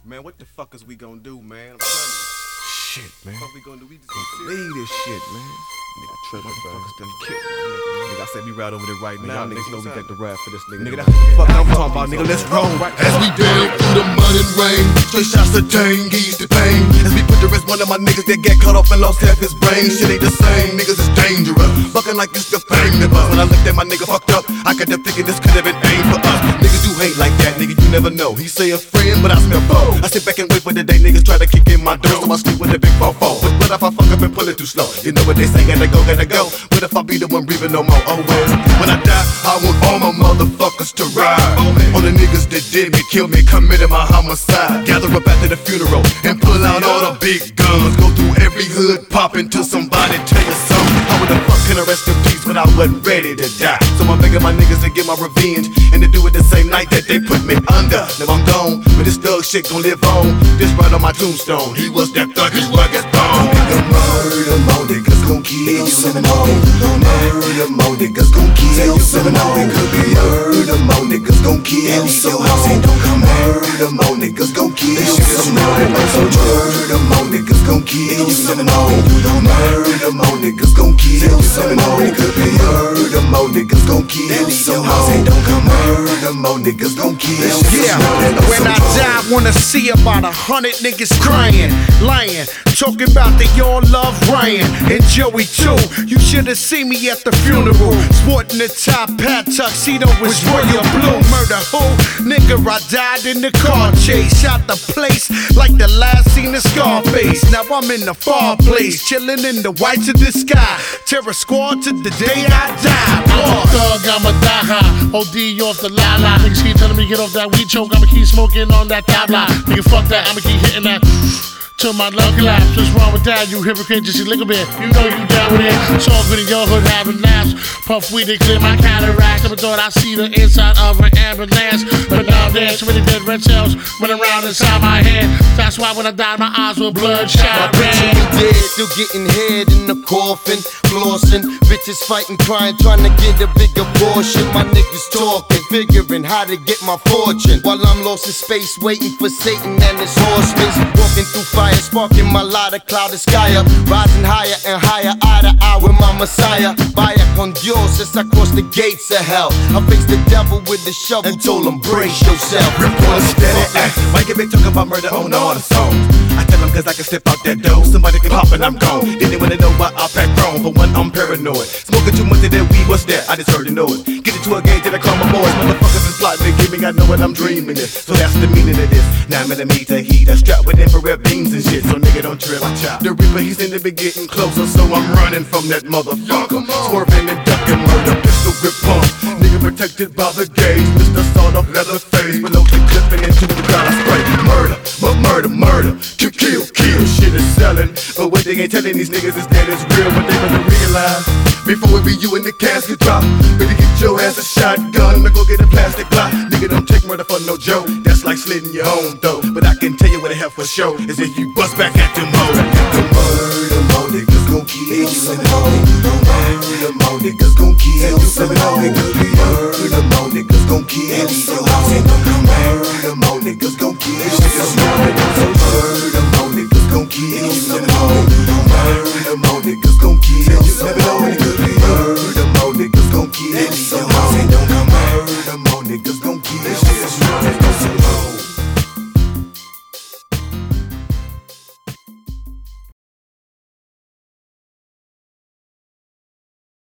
Man, what the fuck is we gonna do, man? I'm telling you. Shit, man. What the fuck we gonna do? We just gonna Leave this shit, man. Nigga, tripping, bro. Motherfuckers done killed me, nigga. Nigga, I said we right over there right now. Y'all niggas know we got the rap for this nigga. Nigga, that's what the fuck I'm talking about, nigga. Let's roll. As we down through the mud and rain, straight shots to Tang, ease the pain. As we put the rest one of my niggas that get caught up and lost half his brain. Shit ain't the same, niggas is dangerous. Fucking like it's the fame to us. When I looked at my nigga fucked up, I could have thinking this could have been aimed for us. Niggas do hate like that, nigga, you never know. He say a friend, but I smell foe. I sit back and wait for the day niggas try to kick in my door, so I sleep with the big fofo. But what if I fuck up and pull it too slow? You know what they say, gotta go, gotta go. What if I be the one breathing no more? Oh well, when I die, I want all my motherfuckers to ride. All the niggas that did me, killed me, committed my homicide. Gather up after the funeral and pull out all the big guns. Go through every hood, pop until somebody tell you something. How would the fuck can I rest in peace when I wasn't ready to die? So I'm begging my niggas to get my revenge and to do it the same night that they put me under. Now I'm gone, but this thug shit gon' live on. This right on my tombstone. He was that thug, his rugged bone. Nigga, murder, more niggas gon' kill you some more. Murder, more niggas gon' kill you some more. It could be murder, more niggas gon' kill you some more. Murder, more niggas gon' kill you some more. Murder, more niggas gon' kill you some more. Murder, more niggas gon' kill you some more. It could be murder, more niggas gon' kill you some more. Murder, more niggas gon' kill you some more. Yeah, when I die, wanna see about 100 niggas crying, lying, talking about they all love Ryan and Joey too. You should've seen me at the funeral, sporting the top hat, tuxedo was royal blue. Murder who? Nigga, I died in the car chase, shot the place like the last scene of Scarface. Now I'm in the far place, chilling in the whites of the sky. Terror squad to the day I die. I'm a thug, I'ma die high. OD off the la-la. Niggas keep telling me get off that weed choke, I'ma keep smoking on that tabla. Nigga, fuck that, I'ma keep hitting that till my lung collapse. What's wrong with that? You hypocrite, just a little bit. You know you down with it. It's all good in your hood having laughs. Puff weed, they clear my cataract. Never thought I'd see the inside of an ambulance, but now there's too many dead red cells running around inside my head. That's why when I died, my eyes were bloodshot My red. bitch dead, still getting head in the coffin, flossing. Bitches fighting, crying, trying to get a bigger portion. My niggas talking, figuring how to get my fortune, while I'm lost in space, waiting for Satan and his horsemen. Walking through fire, sparking my lighter, cloud the sky up, rising higher and higher, eye to eye with my Messiah. Vaya con Dios as I cross the gates of hell. I faced the devil with the shovel and told him brace yourself. Rip on steady act. Why you been talking about murder on all the songs? I tell them cause I can slip out that door. Somebody can pop and I'm gone. Then they wanna know why I pack wrong. For one, I'm paranoid. Smoking too much of that weed, what's that? I just heard the noise. Get into a game till I call my boys. Motherfuckers is plotting to give me, I know what I'm dreaming it. So that's the meaning of this. 9mm heat, I strapped with infrared beams and shit. So nigga don't trip, I chop. The Reaper, he's in the be getting closer. So I'm running from that motherfucker. Swerving and ducking, murder, pistol grip pump. Nigga protected by the gauge. Mr. Sawed off leather face. Below the clipping into the ground I spray. Murder, murder, kill. Shit is selling, but what they ain't telling these niggas is that it's real. What they gonna realize before it be you in the casket drop. Better get your ass a shotgun or go get a plastic block. Nigga don't take murder for no joke. That's like slitting your own throat. But I can tell you what the hell for sure is if you bust back at them hoes. Murder, more niggas gon' kill you some more. Murder, more niggas gon' kill you some more. Murder, more niggas gon' kill you some more. Murder, more niggas gon' kill you some more.